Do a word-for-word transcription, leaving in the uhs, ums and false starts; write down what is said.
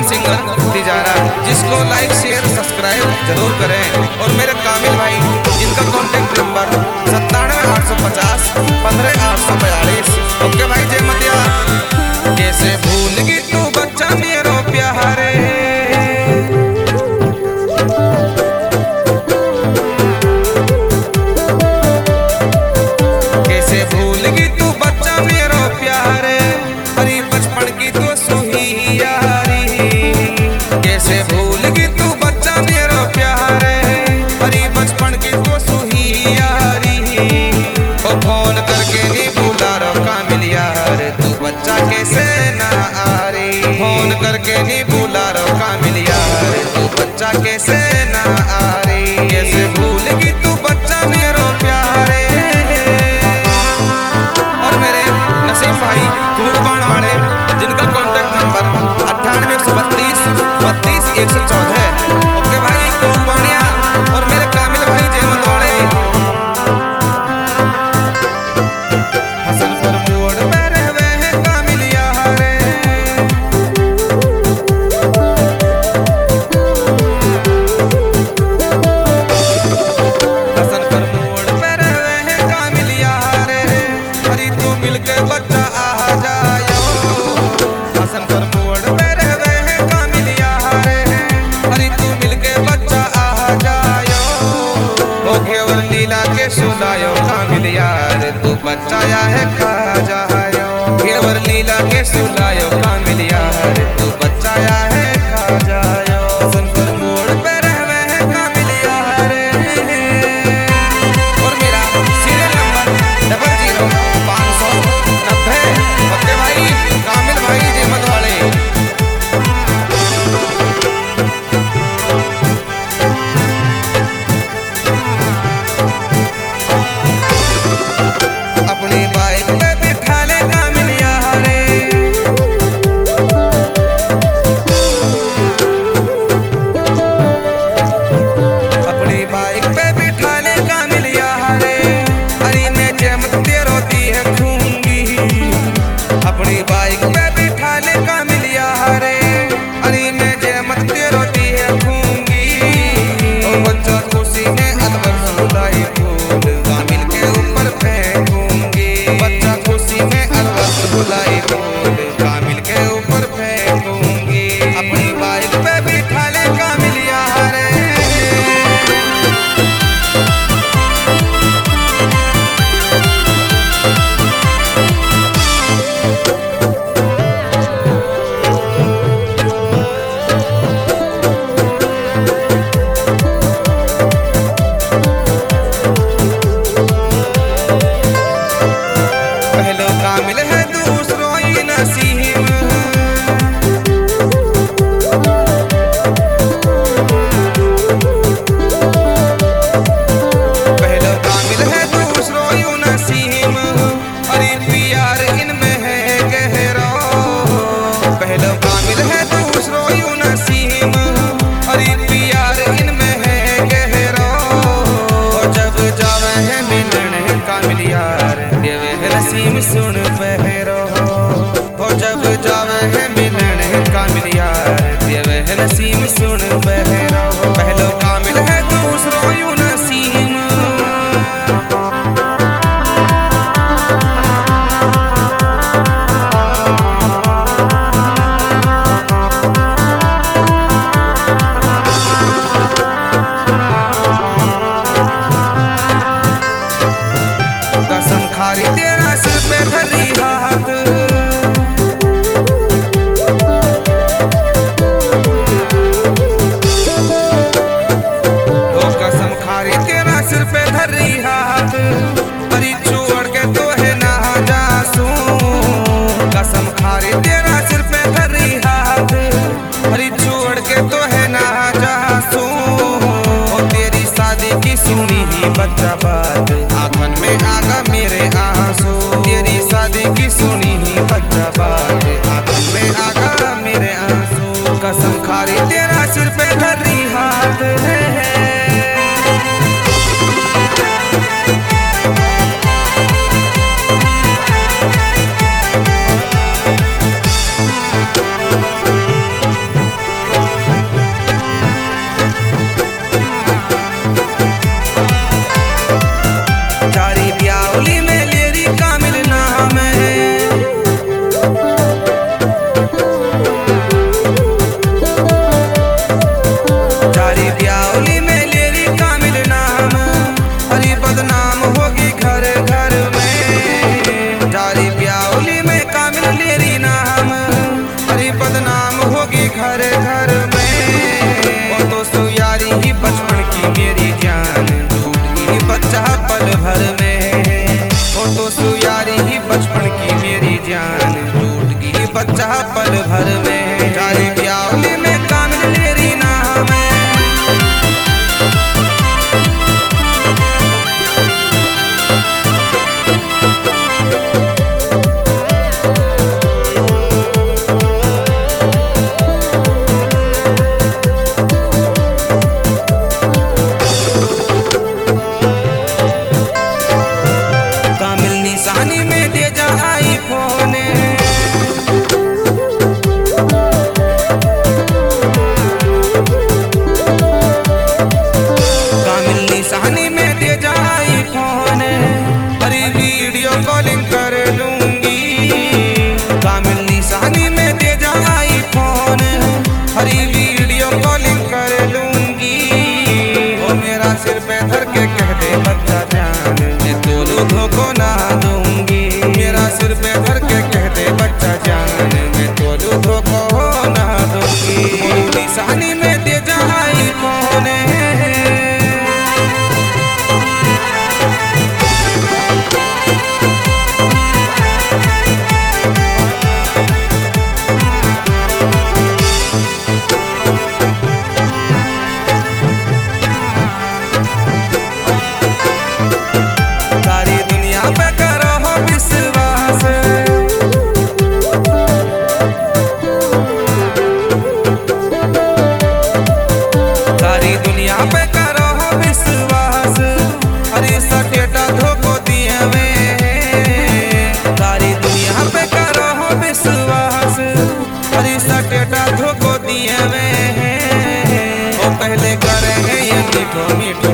Singer Tijara, जिसको लाइक share subscribe जरूर करें। और मेरे कामिल भाई जिनका कॉन्टेक्ट नंबर सत्तानवे आठ सौ पचास पंद्रह आठ सौ बयालीस। ओके भाई, जय मतिया। कैसे भूल गई तू बच्चा मेरो प्यारे, कैसे भूल गई तू बच्चा मेरो प्यारे, अरे बचपन की तो सुही यारी। कैसे भूल गई तू बच्चा मेरो प्यारे, अरे बचपन की तो सुही यारी। ओ फोन करके नहीं बुला रो कामिल यार, तू बच्चा कैसे ना आ रही। फोन करके नहीं बुला रो कामिल यार, तू बच्चा कैसे ना आ रही। कैसे भूल गई तू बच्चा मेरो प्यारे। और मेरे नसीम भाई कुड़बाण वाले, जिनका कॉन्टेक्ट नंबर अट्ठानवे एक सौ बत्तीस बत्तीस एक सौ चौदह। ओके भाई कुड़बानिया। और मेरे कामिल भाई जयमत वाले, हसनपुर मोड़ पे रहवे हैं कामिल यारे। हसनपुर मोड़ पे रहवे हैं कामिल यारे, अरे तू मिलके बच्चा आ जायो। हसनपुर मोड़ पे रहवे हैं कामिल यारे, अरे तू मिलके बच्चा आ जायो। ओ घेवर लीला के सुलायो कामिल यार, तू बच्चा या है खा जायो। घेवर लीला के सुलायो कामिल यार, तू बच्चा या है खा जायो। हसनपुर मोड़ पे रहवे हैं कामिल यारे। और मेरा सीरियल नंबर डबल जीरो पाँच सौ नब्बे। ओके भाई कामिल भाई जयमत वाले। अपनी बाइक पे बिठा ले कामिल यारे, अपनी बाइक पे बिठा ले कामिल यारे, अरे मैं जयमत तेरो दी है खूंगी। अपनी बाइक पे बिठा ले कामिल यारे, अरे मैं जयमत तेरो दी है खूंगी। ओ बच्चा खुशी ने अलवर सुलाई फूल कामिल के ऊपर फेंकूंगी। बच्चा खुशी में अलवर सुलाई फूल कामिल के ऊपर फेंकूंगी। अपनी बाइक पे बिठा ले कामिल यारे। पहलो कामिल है दूसरो ही नसीम, पहलो कामिल है दूसरो ही नसीम, अरे प्यार इनमें है गहरा। पहलो कामिल है दूसरो ही नसीम, अरे प्यार इनमें है गहरा। और जब जावे है मिलन कामिल यार, देवे है नसीम सुन पहरो। हो जब जावे है मिलन कामिल यार, देवे है नसीम सुन पहरो। पहलो कामिल है दूसरो यूं नसीम। कसम खारी तेरा सिर पे धरी हाथ, ओ कसम खारी तेरा सिर पे धरी हाथ, अरे छोड़ के तो है ना जासू। कसम खारी तेरा सिर पे धरी हाथ, अरे छोड़ के तो है ना जासू। ओ तेरी शादी की सुनी ही बच्चा बात, आंखन में आगा मेरे आंसू। तेरी शादी की सुनी ही बच्चा बात, आंखन में आगा मेरे आंसू। कसम खारी तेरा सिर पे धरी हाथ है। घर भर में जारी ब्यावली में कामिल मेरी नाम है। कामिल निशानी में दे जा आई फोन, कामिल निशानी में दे जा आई फोन, अरे वीडियो कॉलिंग कर लूंगी। कामिल निशानी में दे जा आई फोन, अरे वीडियो कॉलिंग कर लूंगी। वो मेरा सिर पे धर के कह दे बच्चा जान, मैं तोलू धोखो ना दूंगी। मेरा सिर पे धर के कह दे बच्चा जान, मैं तोलू धोखो ना दूंगी। निशानी में दे जा आई फोन, सारी दुनिया पे करो हो विश्वास, सारी दुनिया पे करो हो विश्वास। अरे सटेटा धोखो दिए वे, सारी दुनिया पे करो हो विश्वास। अरे सटेटा धोखो दिए वे, वो पहले करे हैं ये मीठो मीठो